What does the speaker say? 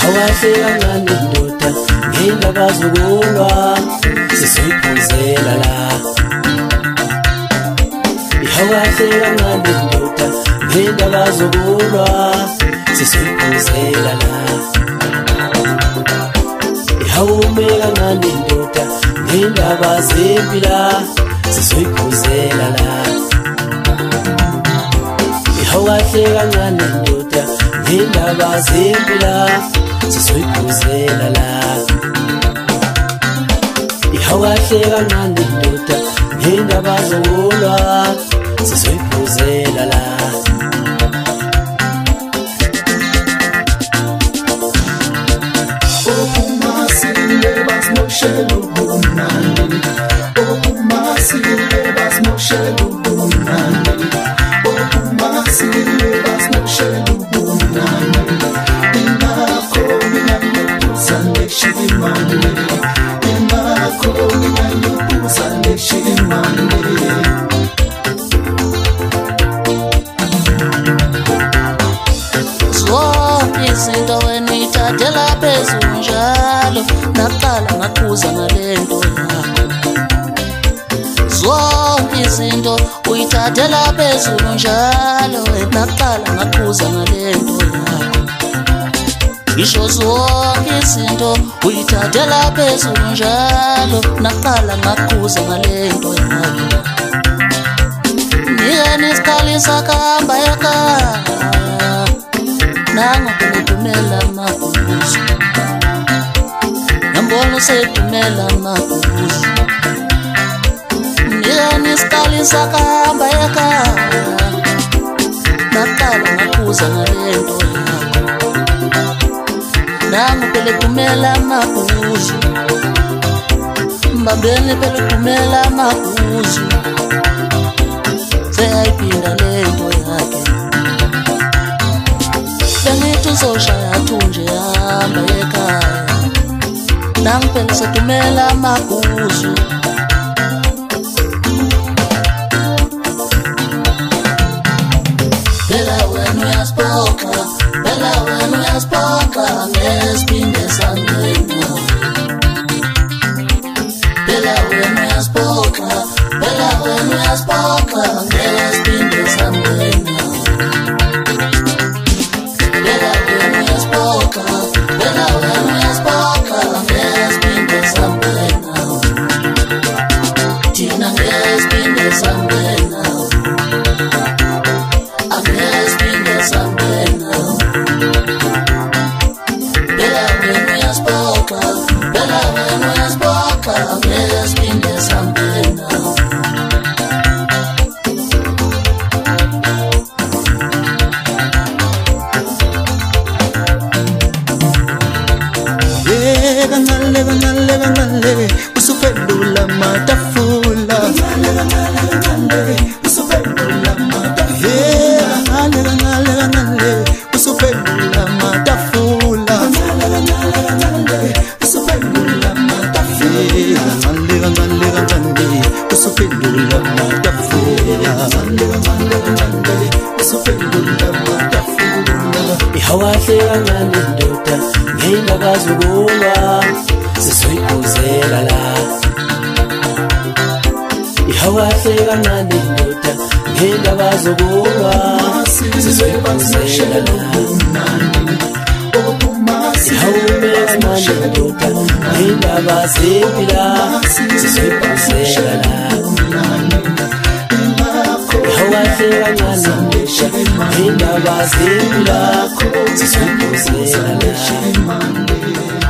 Ihawahleka ngani ndoda ngendaba zokulwa sizoyiphuzela la. Ihawahleka ngani ndoda ngendaba zokulwa sizoyiphuzela la. Ihawumeka ngani ndoda ngendaba zempila sizoyiphuzela la. Ihawahleka ngani ndoda ngendaba zempila sizoyiphuzela la. Ihawahleka ngani ndoda ngendaba zokulwa sizoyiphuzela la. Izinto wena ithathela phezulu njalo naqala ngakhuza ngalento yakho. Zonke izinto uyithathela phezulu njalo wena naqala ngakhuza ngalento yakho. Ngisho zonke izinto uyithathela phezulu njalo naqala ngakhuza ngalento yakho. Niyeni isikali sakahamba ekhaya nango kumela makubuzo ngambona usedumela makubuzo. Niyeni isikali sakahamba ekhaya naqala ngakhuza ngalento yakho. Nango phela kumela makubuzo mbambeni phela kumela makubuzo seyayiphinda lento yakhe. Bengithi uzoshaya thunje hamba ekhaya nangu phela sedumela amaguzu. Phela wena uyasipoka, phela wena uyasipoka ngesipinde sangena. Phela wena uyasipoka, phela wena uyasipoka ngesipinde sangena. Kancane usuphendula matafula. Kancane usuphendula matafula. Kancane usuphendula matafula. Kancane usuphendula matafula. Kancane usuphendula matafula. Kancane usuphendula matafula. Ihawahleka ngani ndoda ngendaba zokulwa sizoyiphuzela la. Ihawahleka ngani ndoda ngendaba zokulwa sizoyiphuzela la. Ihawumeka ngani ndoda ngendaba zempila sizoyiphuzela la. Ihawahleka ngani ndoda ngendaba zempila sizoyiphuzela la.